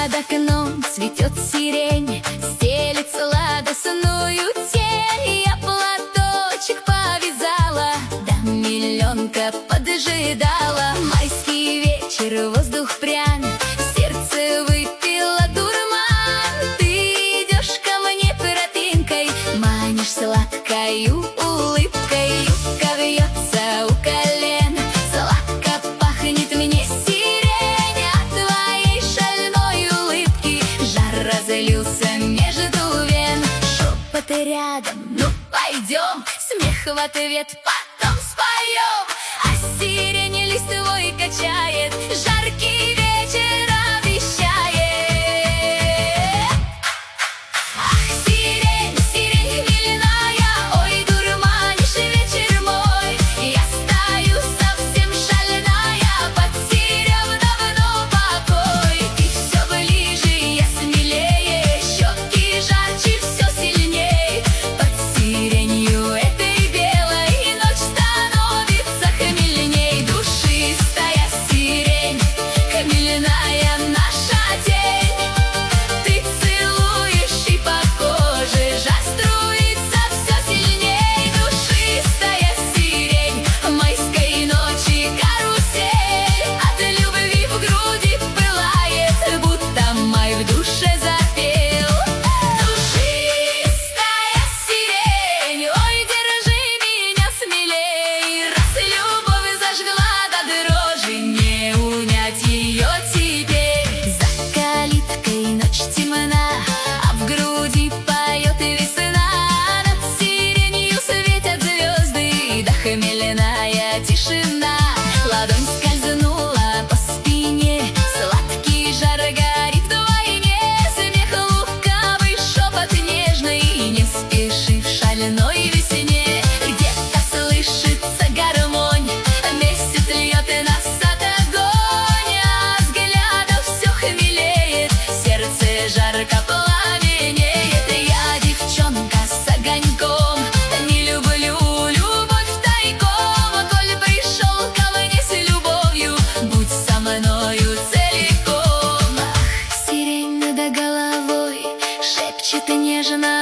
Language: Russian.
Под окном цветет сирень, стелит сладостную тень. Я платочек повязала, да миллионка поджидала. Майский вечер, воздух прям, сердце выпило дурман. Ты идешь ко мне тропинкой, манишь сладкою улыбкой. Юбка вьется у колен, сладко пахнет мне сирень. От твоей шальной улыбки жар разлился между вен. Шепоты рядом, ну пойдем, смех в ответ потом споем. А сирень листвой качает, жаркий вечер обещает. Ах, сирень, сирень хмельная, ой, дурманишь вечер мой. Я стою совсем шальная, потеряв давно покой. Ты все ближе, я смелее, щеки жарче, все сильней. Под сиренью этой белой ночь становится хмельней. Душистая сирень, хмельная наша тень. Ты целуешь, и по коже жар струится все сильней. Душистая сирень, майской ночи карусель. От любви в груди пылает, будто май в душе запел. Душистая сирень, ой, держи меня смелей. Раз любовь зажгла до дрожи, не унять ее теперь. За калиткой ночь темна, а в груди поет весна. Над сиренью светят звезды, да хмельная тишина. Ладонь скользнула по спине, сладкий жар горит вдвойне. Смех лукавый, шепот нежный, не спеши в шальной весне. Где-то слышится гармонь, месяц льет нас от огонь. А взглядов все хмелеет, сердце жарко пламенеет. Я девчонка с огоньком, не люблю любовь тайком. Коль пришел ко мне с любовью, будь со мною целиком. Ах, сирень над головой шепчет нежно